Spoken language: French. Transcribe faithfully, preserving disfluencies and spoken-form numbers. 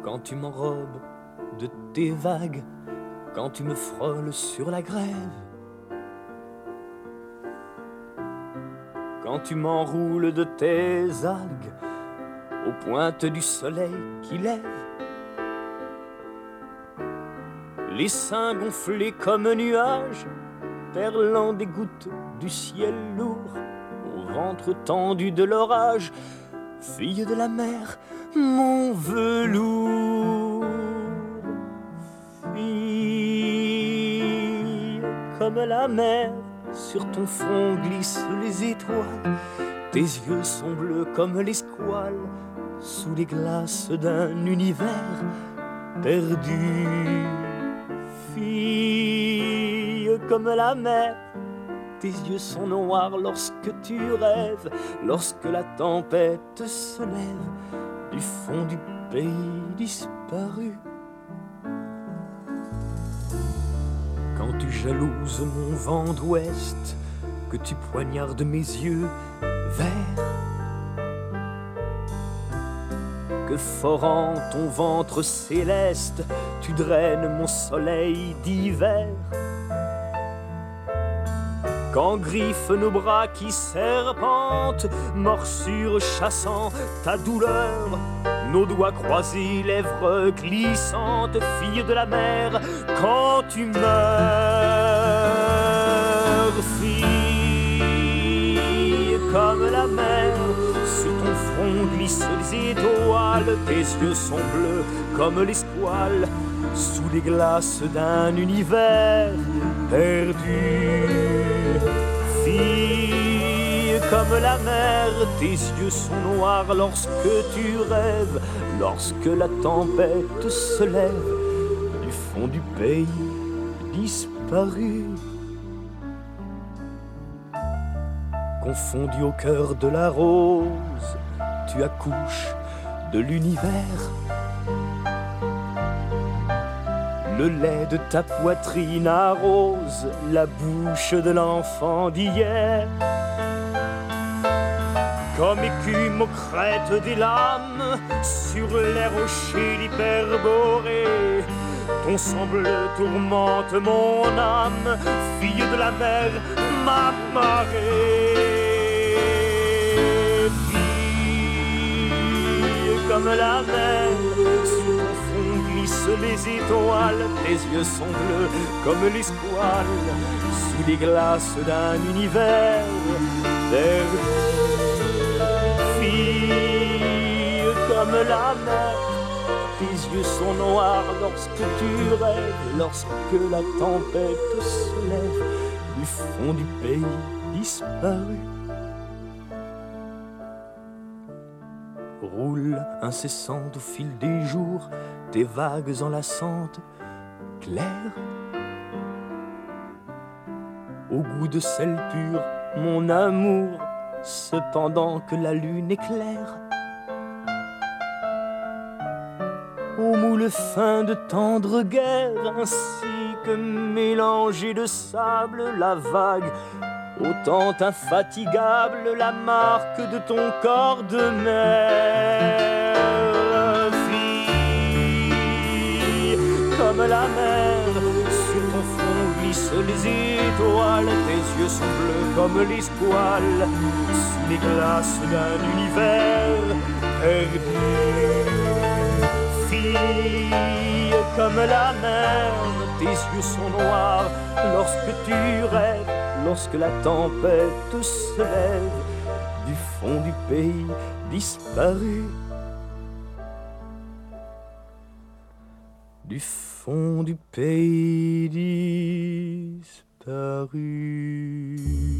quand tu m'enrobes de tes vagues, quand tu me frôles sur la grève, quand tu m'enroules de tes algues aux pointes du soleil qui lève les seins gonflés comme nuages, perlant des gouttes du ciel lourd, au ventre tendu de l'orage, fille de la mer, mon velours. Fille comme la mer, sur ton front glissent les étoiles, tes yeux sont bleus comme les squales, sous les glaces d'un univers perdu. Fille comme la mer, tes yeux sont noirs lorsque tu rêves, lorsque la tempête se lève du fond du pays disparu. Quand tu jalouses mon vent d'ouest, que tu poignardes mes yeux verts, que forant ton ventre céleste, tu draines mon soleil d'hiver. Quand griffent nos bras qui serpentent, morsures chassant ta douleur, nos doigts croisés, lèvres glissantes, fille de la mer, quand tu meurs, fille comme la mer, sur ton front glissent les étoiles, tes yeux sont bleus comme les squales, sous les glaces d'un univers perdu. Fille comme la mer, tes yeux sont noirs lorsque tu rêves, lorsque la tempête se lève du fond du pays disparu. Confondu au cœur de la rose, tu accouches de l'univers. Le lait de ta poitrine arrose la bouche de l'enfant d'hier. Comme écume aux crêtes des lames, sur les rochers d'Hyperborée, ton sang bleu tourmente mon âme, fille de la mer, ma marée. Fille comme la mer, sur ton front glissent les étoiles, tes yeux sont bleus comme les squales, sous les glaces d'un univers perdu. Fille comme la mer, tes yeux sont noirs lorsque tu rêves, lorsque la tempête se lève du fond du pays disparu. Roule incessante au fil des jours, tes vagues enlaçantes, claires, au goût de sel pur, mon amour, cependant que la lune éclaire. Au moule fin de tendre guerre, ainsi que mélangée de sable la vague, autant infatigable la marque de ton corps de mer. Fille comme la mer, sur ton front glissent les étoiles, tes yeux sont bleus comme les squales, sous les glaces d'un univers perdu. Fille comme la mer, tes yeux sont noirs lorsque tu rêves, lorsque la tempête se lève du fond du pays disparu. Du fond du pays disparu.